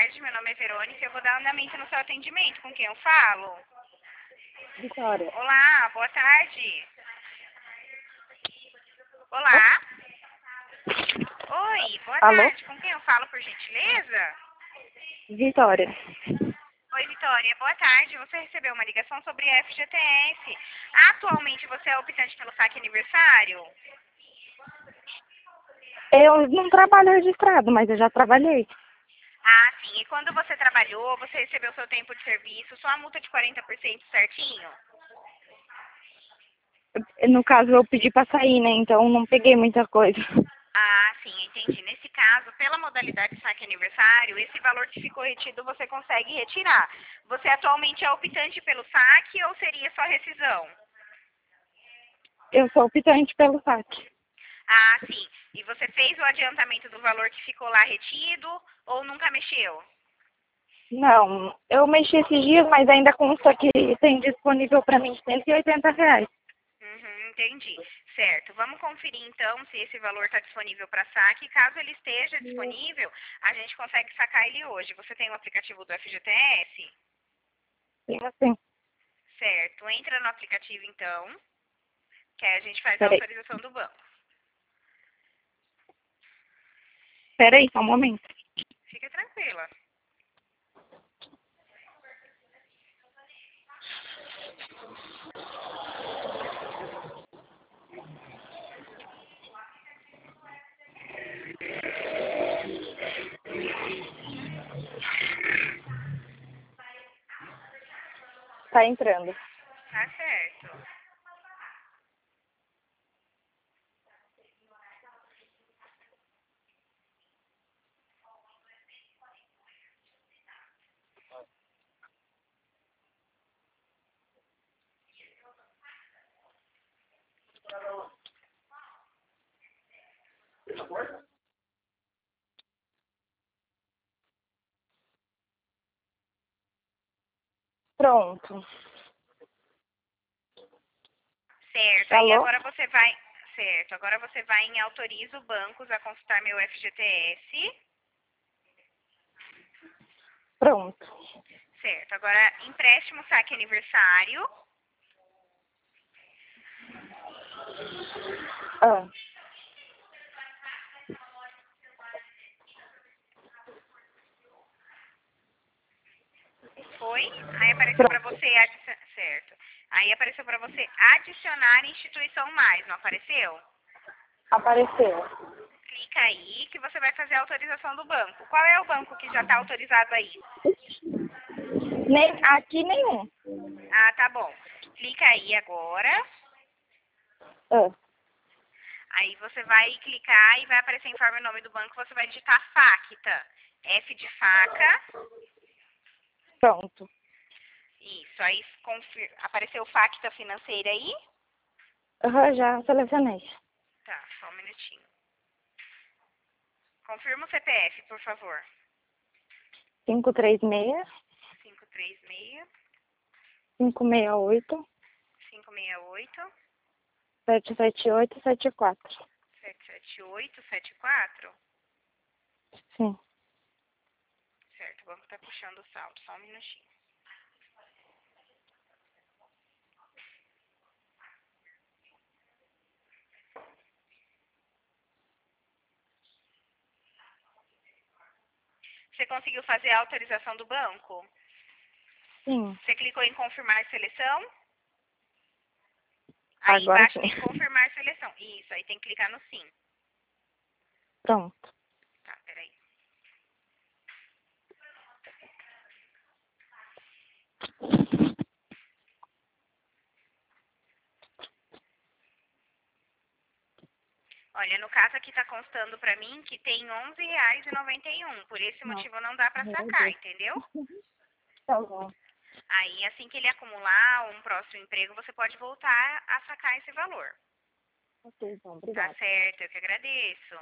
tarde, meu nome é Verônica e eu vou dar andamento no seu atendimento. Com quem eu falo? Vitória. Olá, boa tarde. Olá. Oi, boa Alô? tarde. Com quem eu falo, por gentileza? Vitória. Oi, Vitória, boa tarde. Você recebeu uma ligação sobre FGTS. Atualmente você é optante pelo saque aniversário? Eu não trabalho registrado, mas eu já trabalhei. Ah, sim. E quando você trabalhou, você recebeu seu tempo de serviço, só a multa de 40% certinho? No caso, eu pedi pra sair, né? Então não peguei muita coisa. Ah, sim, entendi. Nesse caso, pela modalidade saque aniversário, esse valor que ficou retido você consegue retirar. Você atualmente é optante pelo saque ou seria só rescisão? Eu sou optante pelo saque. Ah, sim. E você fez o adiantamento do valor que ficou lá retido ou nunca mexeu? Não, eu mexi esses dias, mas ainda consta que tem disponível pra mim R$ 180. Uhum, entendi. Certo. Vamos conferir então se esse valor está disponível para saque. Caso ele esteja disponível, a gente consegue sacar ele hoje. Você tem o aplicativo do FGTS? Sim, assim. Certo. Entra no aplicativo então, que aí a gente faz a Peraí. autorização do banco. Peraí, só um momento. Fica tranquila. Tá entrando. Tá certo. Pronto. Certo. Aí Alô? agora você vai. Certo. Agora você vai em autoriza o bancos a consultar meu FGTS. Pronto. Certo. Agora empréstimo saque aniversário. Ah, Foi? Aí apareceu para pronto. você certo. Aí apareceu para você adicionar instituição mais, não apareceu? Apareceu. Clica aí que você vai fazer a autorização do banco. Qual é o banco que já está autorizado aí? Nem, aqui nenhum. Ah, tá bom. Clica aí agora. Ah, Aí você vai clicar e vai aparecer informe o nome do banco. Você vai digitar FACTA. F de faca. pronto. Isso. Aí apareceu FACTA financeira aí. Já selecionei. Tá, só um minutinho. Confirma o CPF, por favor. 536 536 568 568 77874. 77874. Sim. Certo, o banco tá puxando o saldo, só um minutinho. Você conseguiu fazer a autorização do banco? Sim. Você clicou em confirmar seleção? Aí Agora embaixo sim. tem confirmar seleção. Isso, aí tem que clicar no sim. Pronto. Tá, peraí. Olha, no caso aqui tá constando pra mim que tem R$ 11,91. Por esse Não. motivo não dá pra Meu sacar, Deus. entendeu? Tá bom. Aí assim que ele acumular um próximo emprego, você pode voltar a sacar esse valor. Ok, então. Tá Obrigada. certo, eu que agradeço.